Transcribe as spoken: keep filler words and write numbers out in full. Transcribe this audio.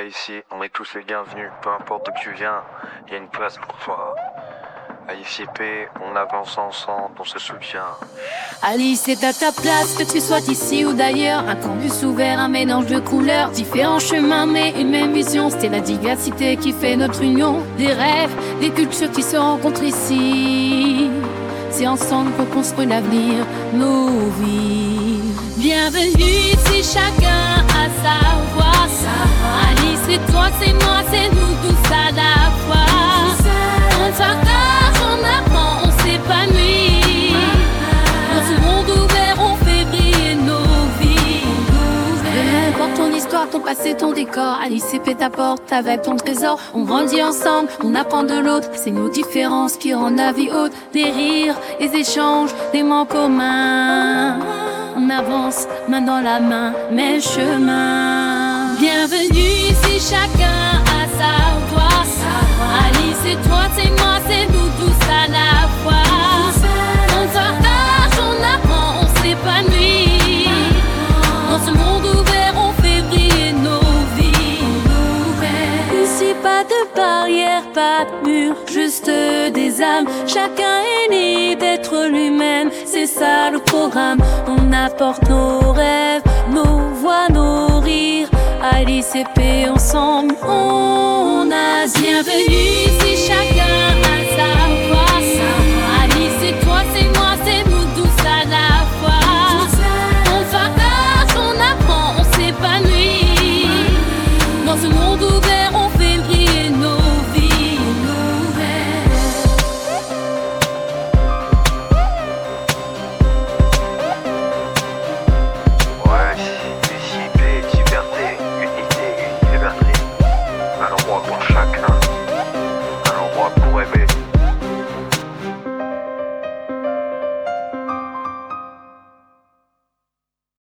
Ouais, ici, on est tous les bienvenus, peu importe d'où tu viens, il y a une place pour toi. À I C P, on avance ensemble, on se soutient. Alice, c'est à ta place, que tu sois ici ou d'ailleurs. Un campus ouvert, un mélange de couleurs, différents chemins mais une même vision. C'est la diversité qui fait notre union. Des rêves, des cultures qui se rencontrent ici. C'est ensemble qu'on construit l'avenir, nos vies. Bienvenue ici, chacun a sa voix. Alice, c'est toi, c'est moi, c'est nous tous à la fois. On partage, on apprend, on s'épanouit. Dans ce monde ouvert, on fait briller nos vies. Peu importe ton histoire, ton passé, ton décor, Alice C P t'apporte avec ton trésor. On grandit ensemble, on apprend de l'autre. C'est nos différences qui rendent la vie haute. Des rires, des échanges, des moments communs. On avance, main dans la main, même chemin. Bienvenue ici, chacun a sa voix. Alice, c'est toi, c'est moi, c'est nous tous à la fois. On partage, on apprend, on s'épanouit. Dans ce monde ouvert, on fait briller nos vies. Ici, pas de barrière, pas de mur, juste des âmes. Chacun est libre d'être lui-même, c'est ça le programme. On apporte nos rêves, nos voix, nos rires. À l'I C P ensemble, on a bienvenue ici chacun.